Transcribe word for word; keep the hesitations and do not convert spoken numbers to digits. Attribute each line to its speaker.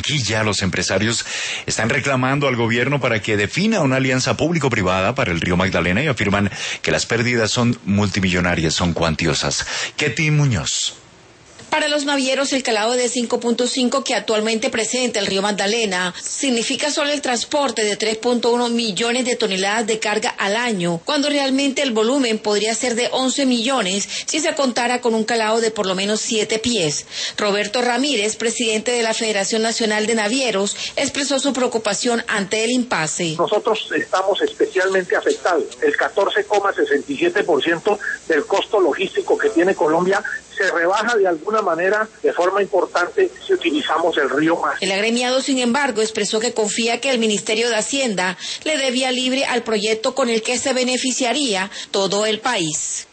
Speaker 1: Barranquilla, los empresarios están reclamando al gobierno para que defina una alianza público-privada para el río Magdalena y afirman que las pérdidas son multimillonarias, son cuantiosas. Ketty Muñoz.
Speaker 2: Para los navieros, el calado de cinco punto cinco que actualmente presenta el río Magdalena significa solo el transporte de tres punto uno millones de toneladas de carga al año, cuando realmente el volumen podría ser de once millones si se contara con un calado de por lo menos siete pies. Roberto Ramírez, presidente de la Federación Nacional de Navieros, expresó su preocupación ante el impasse.
Speaker 3: Nosotros estamos especialmente afectados. El catorce coma sesenta y siete por ciento del costo logístico que tiene Colombia se rebaja de alguna manera de forma importante si utilizamos el río Magdalena.
Speaker 2: El agremiado, sin embargo, expresó que confía que el Ministerio de Hacienda le dé vía libre al proyecto con el que se beneficiaría todo el país.